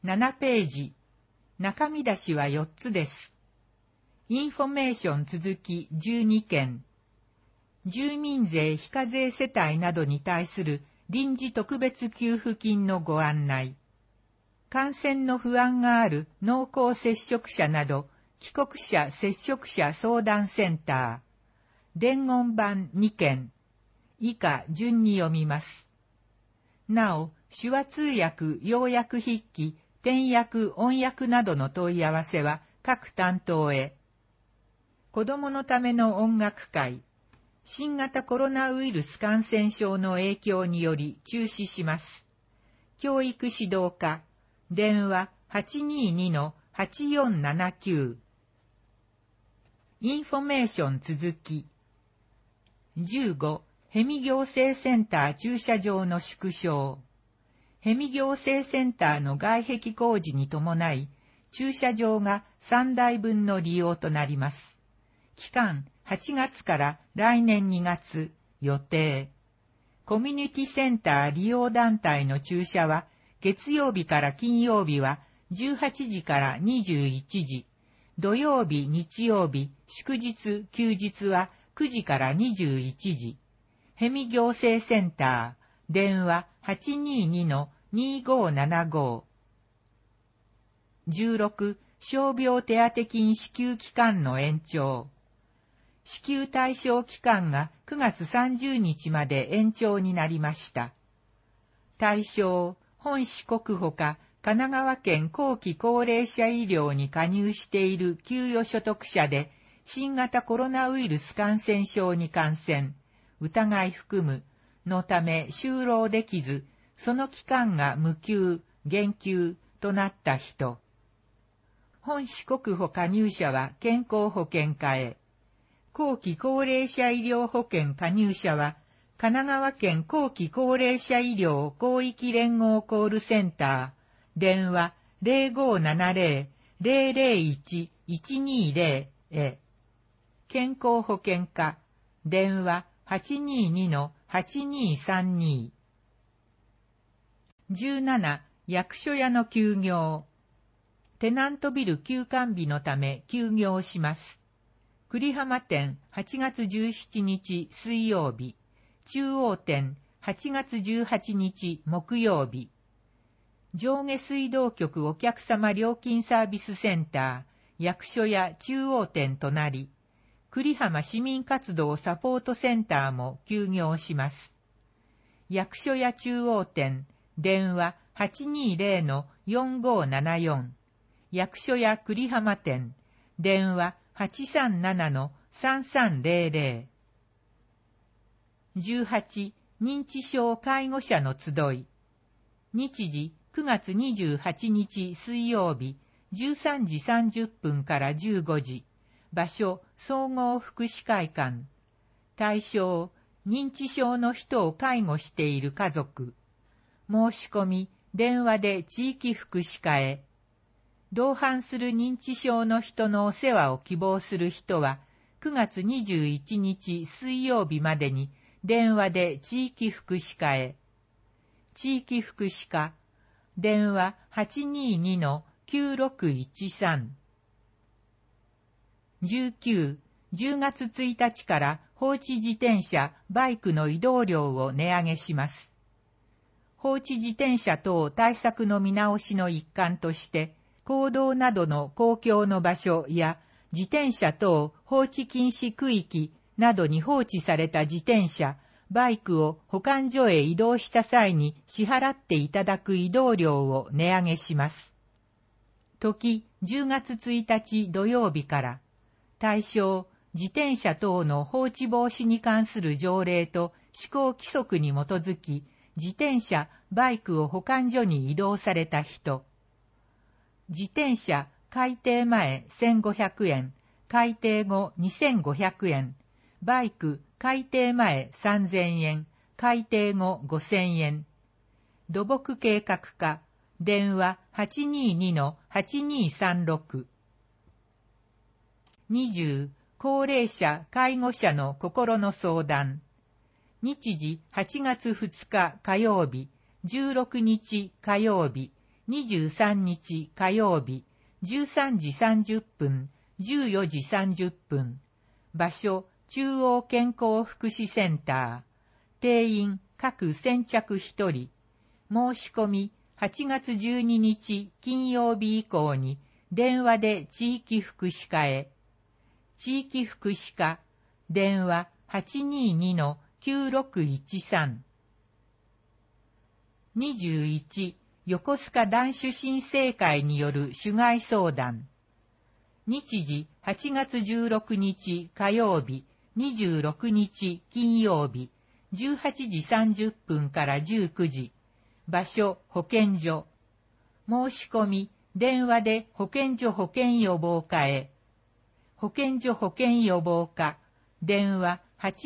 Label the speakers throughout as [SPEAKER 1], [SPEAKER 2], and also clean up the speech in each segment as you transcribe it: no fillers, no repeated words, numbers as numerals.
[SPEAKER 1] 7ページ。中身出しは4つです。インフォメーション続き12件。住民税非課税世帯などに対する臨時特別給付金のご案内。感染の不安がある濃厚接触者など、帰国者接触者相談センター。伝言板2件。以下順に読みます。なお、手話通訳、要約筆記、点訳、音訳などの問い合わせは各担当へ。子供のための音楽会。新型コロナウイルス感染症の影響により中止します。教育指導課。電話 822-8479。インフォメーション続き。15、ヘミ行政センター駐車場の縮小。ヘミ行政センターの外壁工事に伴い、駐車場が3台分の利用となります。期間、8月から来年2月、予定。コミュニティセンター利用団体の駐車は、月曜日から金曜日は18時から21時、土曜日、日曜日、祝日、休日は9時から21時。ヘミ行政センター、電話 822-2575。16、傷病手当金支給期間の延長。支給対象期間が9月30日まで延長になりました。対象、本四国ほか神奈川県後期高齢者医療に加入している給与所得者で新型コロナウイルス感染症に感染、疑い含むのため就労できず、その期間が無給、減給となった人。本四国保加入者は健康保険課へ。後期高齢者医療保険加入者は、神奈川県後期高齢者医療広域連合コールセンター、電話 0570-001-120 へ。健康保険課、電話 822-8232。17、役所屋の休業。テナントビル休館日のため休業します。栗浜店8月17日水曜日。中央店8月18日木曜日。上下水道局お客様料金サービスセンター、役所や中央店となり、栗浜市民活動サポートセンターも休業します。役所や中央店、電話 820-4574。役所や栗浜店、電話 837-3300。18、認知症介護者の集い。日時9月28日水曜日、13時30分から15時。場所、総合福祉会館。対象、認知症の人を介護している家族。申し込み、電話で地域福祉課へ。同伴する認知症の人のお世話を希望する人は、9月21日水曜日までに、電話で地域福祉課へ。地域福祉課、電話 822-9613。19、10月1日から放置自転車、バイクの移動料を値上げします。放置自転車等対策の見直しの一環として、公道などの公共の場所や自転車等放置禁止区域などに放置された自転車、バイクを保管所へ移動した際に支払っていただく移動料を値上げします。時、10月1日土曜日から、対象、自転車等の放置防止に関する条例と施行規則に基づき、自転車、バイクを保管所に移動された人。自転車、改定前1500円、改定後2500円、バイク、改定前3000円、改定後5000円。土木計画課、電話 822-8236。20、高齢者、介護者の心の相談。日時8月2日火曜日、16日火曜日、 23日火曜日、13時30分、14時30分。場所、中央健康福祉センター。定員、各先着1人。申し込み、8月12日金曜日以降に、電話で地域福祉課へ。地域福祉課、電話 822-9613。21、横須賀男子新生会による主害相談。日時8月16日火曜日、26日金曜日、18時30分から19時。場所、保健所。申し込み、電話で保健所保健予防課へ。保健所保健予防課。電話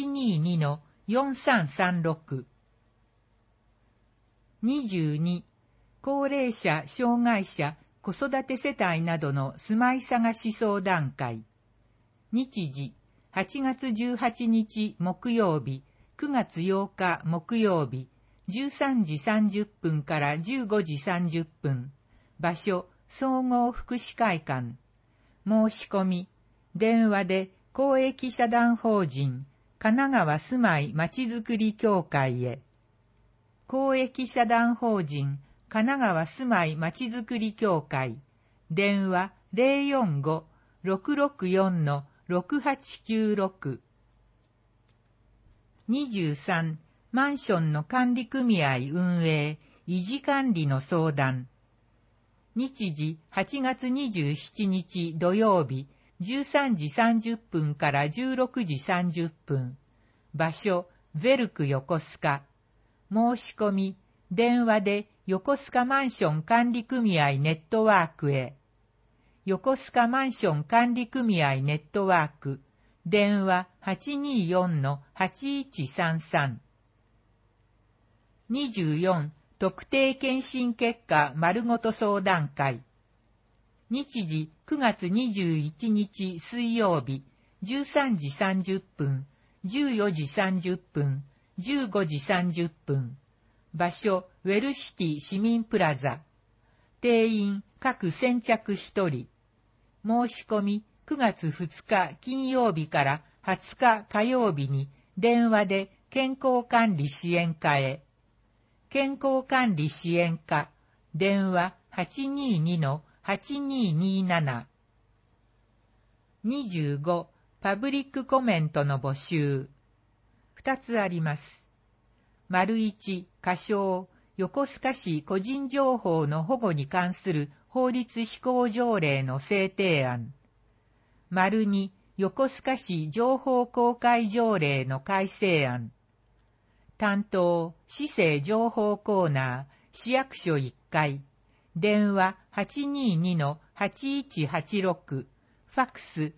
[SPEAKER 1] 822-4336。22、高齢者、障害者、子育て世帯などの住まい探し相談会。日時、8月18日木曜日、9月8日木曜日、13時30分から15時30分。場所、総合福祉会館。申し込み、電話で公益社団法人、神奈川住まいまちづくり協会へ。公益社団法人、神奈川住まいまちづくり協会。電話 045-664-6896。23、マンションの管理組合運営、維持管理の相談。日時8月27日土曜日、13時30分から16時30分。場所、ヴェルク横須賀。申し込み、電話で横須賀マンション管理組合ネットワークへ。横須賀マンション管理組合ネットワーク。電話 824-8133。24、特定健診結果丸ごと相談会。日時9月21日水曜日、13時30分、14時30分、15時30分。場所、ウェルシティ市民プラザ。定員、各先着1人。申し込み、9月2日金曜日から20日火曜日に電話で健康管理支援課へ。健康管理支援課。電話 822-8227。25、パブリックコメントの募集。2つあります。1、仮称、横須賀市個人情報の保護に関する法律施行条例の制定案。2、横須賀市情報公開条例の改正案。担当、市政情報コーナー、市役所1階。電話 822-8186。ファックス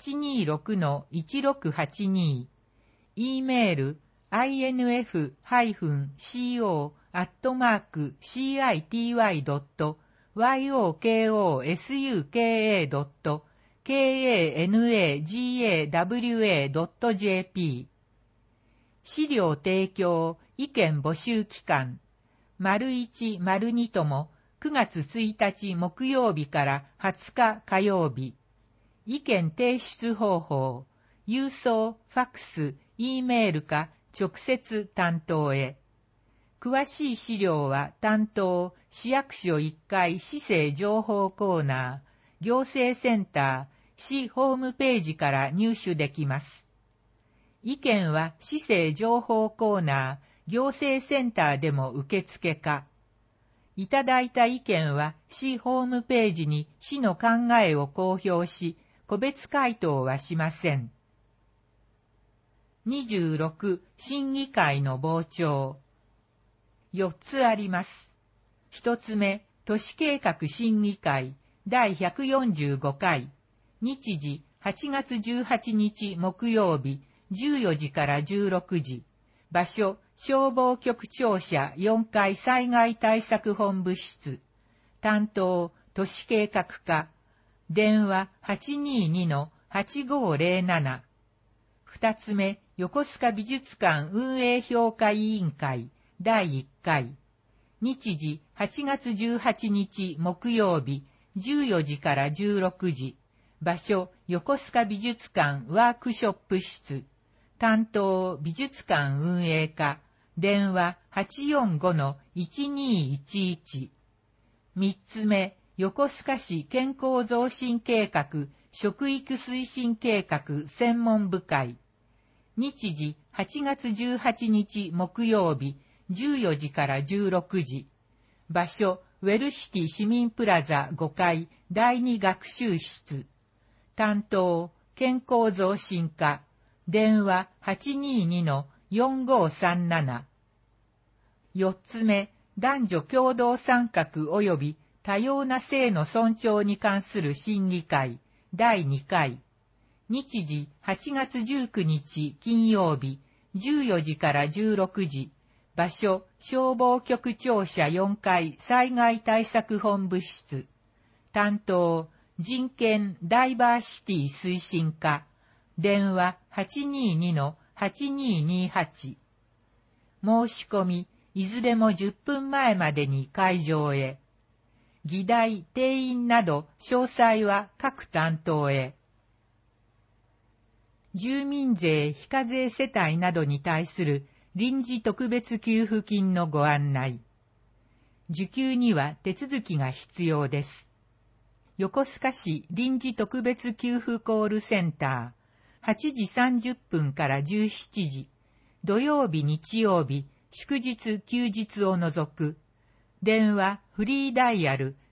[SPEAKER 1] 826-1682。E メール、info-city.yokosuka.kanagawa.jp。資料提供、意見募集期間、01、02とも、9月1日木曜日から20日火曜日。意見提出方法、郵送、ファックス、E メールか直接担当へ。詳しい資料は担当、市役所1階市政情報コーナー、行政センター、市ホームページから入手できます。意見は市政情報コーナー、行政センターでも受付か。いただいた意見は市ホームページに市の考えを公表し、個別回答はしません。26、審議会の傍聴。4つあります。1つ目、都市計画審議会第145回。日時8月18日木曜日14時から16時。場所、消防局庁舎4階災害対策本部室。担当、都市計画課。電話 822-8507。2つ目、横須賀美術館運営評価委員会第1回。 日時8月18日木曜日14時から16時。場所、横須賀美術館ワークショップ室。担当、美術館運営課。電話 845-1211。3つ目、横須賀市健康増進計画食育推進計画専門部会。日時8月18日木曜日14時から16時。場所、ウェルシティ市民プラザ5階第2学習室。担当、健康増進課。電話 822-4537。4つ目、男女共同参画及び多様な性の尊重に関する審議会第2回。日時8月19日金曜日14時から16時。場所、消防局庁舎4階災害対策本部室。担当、人権ダイバーシティ推進課。電話 822-8228。申し込み、いずれも10分前までに会場へ。議題、定員など詳細は各担当へ。住民税非課税世帯などに対する臨時特別給付金のご案内。受給には手続きが必要です。横須賀市臨時特別給付コールセンター、8時30分から17時、土曜日日曜日、祝日休日を除く。電話フリーダイヤル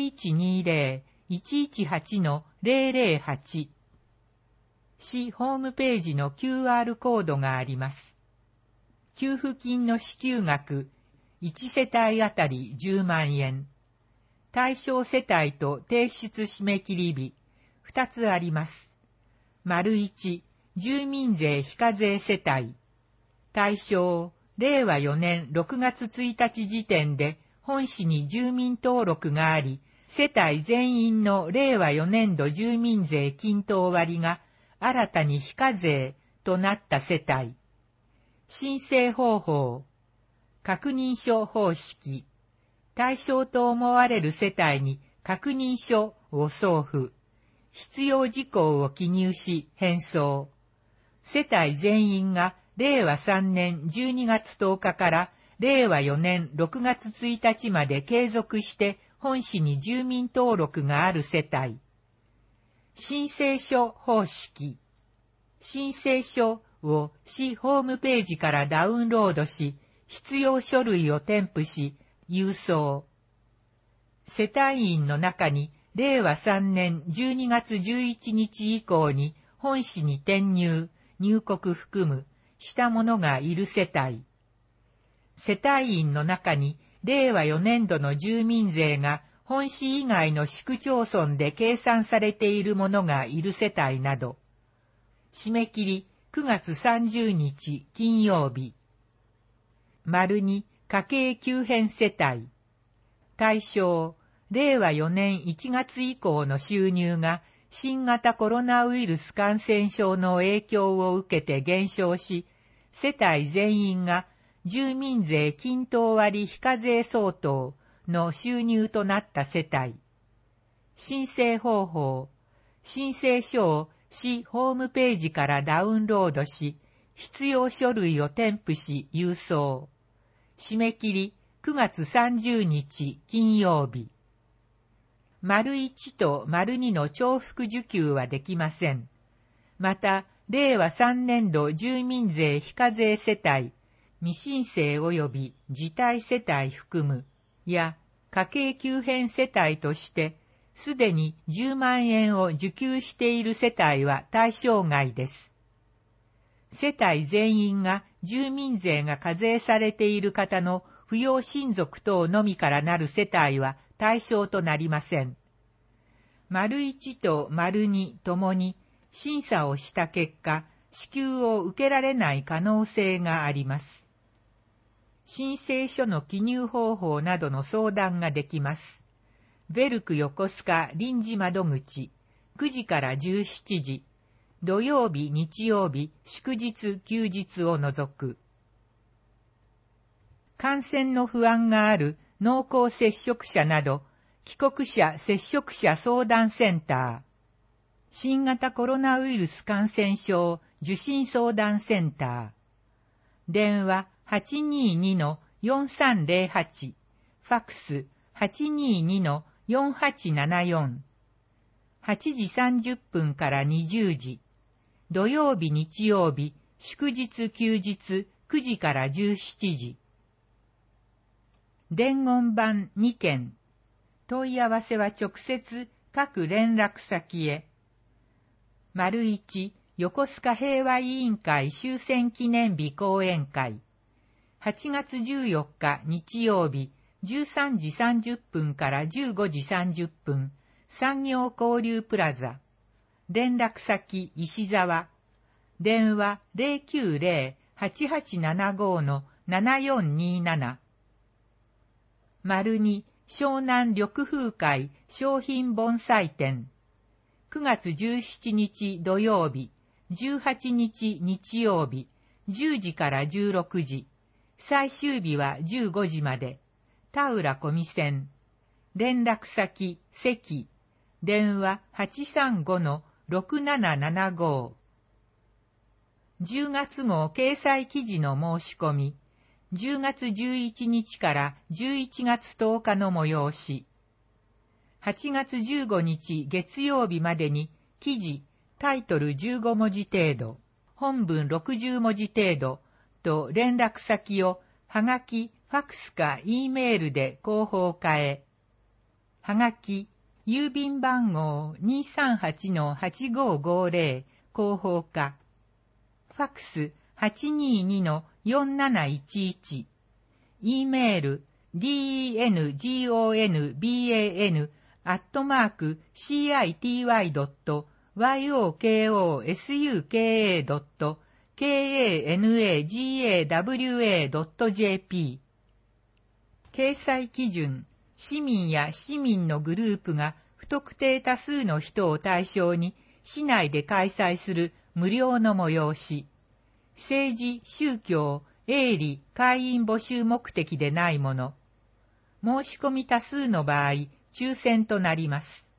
[SPEAKER 1] 0120-118-008。市ホームページの QR コードがあります。給付金の支給額、1世帯あたり10万円。対象世帯と提出締め切り日、2つあります。丸1、住民税非課税世帯。対象、令和4年6月1日時点で本市に住民登録があり、世帯全員の令和4年度住民税均等割が新たに非課税となった世帯。申請方法、確認書方式。対象と思われる世帯に確認書を送付。必要事項を記入し返送。世帯全員が令和3年12月10日から令和4年6月1日まで継続して本市に住民登録がある世帯。申請書方式。申請書を市ホームページからダウンロードし、必要書類を添付し、郵送。世帯員の中に令和3年12月11日以降に本市に転入、入国含むした者がいる世帯。世帯員の中に令和4年度の住民税が本市以外の市区町村で計算されている者がいる世帯など。締め切り9月30日金曜日。丸2、家計急変世帯。対象、令和4年1月以降の収入が新型コロナウイルス感染症の影響を受けて減少し、世帯全員が住民税均等割非課税相当の収入となった世帯。申請方法、申請書を市ホームページからダウンロードし、必要書類を添付し郵送。締め切り9月30日金曜日。丸1と丸2の重複受給はできません。また、令和3年度住民税非課税世帯、未申請及び辞退世帯含む、や家計急変世帯として、すでに10万円を受給している世帯は対象外です。世帯全員が住民税が課税されている方の扶養親族等のみからなる世帯は対象となりません。丸1と丸2ともに審査をした結果、支給を受けられない可能性があります。申請書の記入方法などの相談ができます。ベルク横須賀臨時窓口、9時から17時、土曜日日曜日祝日休日を除く。 感染の不安がある濃厚接触者など、帰国者接触者相談センター、新型コロナウイルス感染症受診相談センター、電話 822-4308、ファックス 822-4874、8時30分から20時、土曜日日曜日、祝日休日9時から17時。伝言板2件。問い合わせは直接各連絡先へ。1、横須賀平和委員会終戦記念日講演会。8月14日日曜日、13時30分から15時30分、産業交流プラザ。連絡先石沢。電話 090-8875-7427。2、湘南緑風会商品盆栽展。9月17日土曜日、18日日曜日、10時から16時。最終日は15時まで。田浦小見線。連絡先関。電話 835-6775。10月号掲載記事の申し込み。10月11日から11月10日の催し。8月15日月曜日までに記事、タイトル15文字程度、本文60文字程度と連絡先をはがき、ファクスか E メールで広報課へ。はがき、郵便番号 238-8550 広報課。ファクス 822-4711。E メール dengyoubi@city.yokosuka.kanagawa.jp。 掲載基準、市民や市民のグループが不特定多数の人を対象に市内で開催する無料の催し。政治、宗教、営利、会員募集目的でないもの。申し込み多数の場合、抽選となります。